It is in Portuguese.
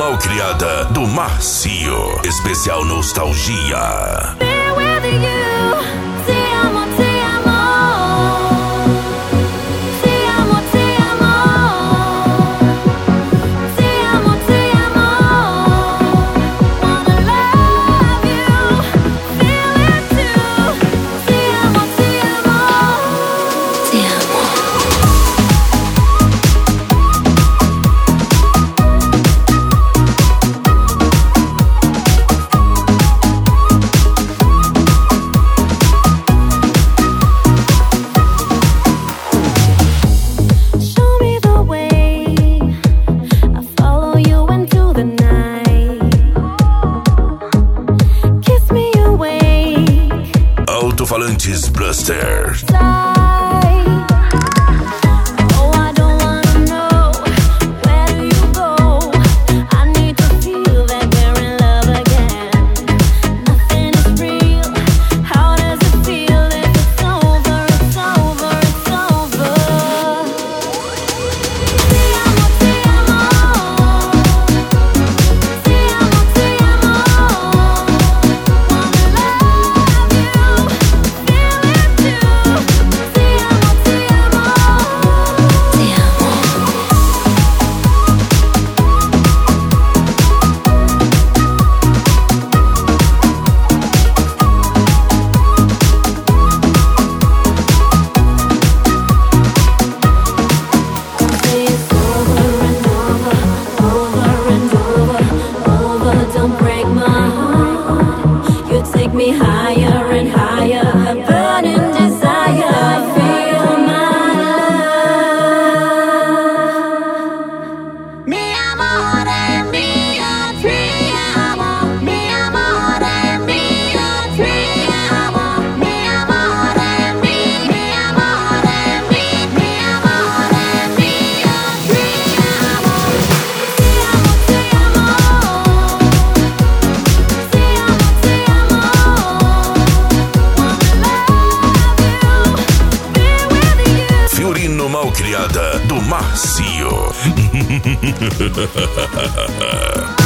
Malcriada do Márcio. Especial Nostalgia. Be with you. Te amo, te amo. Te amo, te amo. Te amo, te amo. Wanna love you. Feel it too. Te amo, te amo. Te amo. Show me the way. I follow you into the night. Kiss me awake. Alto-falantes Blaster. Tight. Oh, I don't wanna know where do you go. I need to feel that we're in love again. Nothing is real. How does it feel if it's over? It's over. It's over. Te amo, te amo. Te amo, te amo. Wanna love you. Feel it too. Te amo, te amo. Te amo. Say it's over and over, over and over, over. Don't break my heart. You take me higher and higher, a burning desire. Feel my love. Mi amore mio, ti amo. Mi amore mio, ti amo. Mi amore mio, mi amore mio, mi amore mio, ti amo. Ti amo, ti amo. Ti amo, ti amo. Wanna love you, be with you. Fiorino Malcriada do Márcio.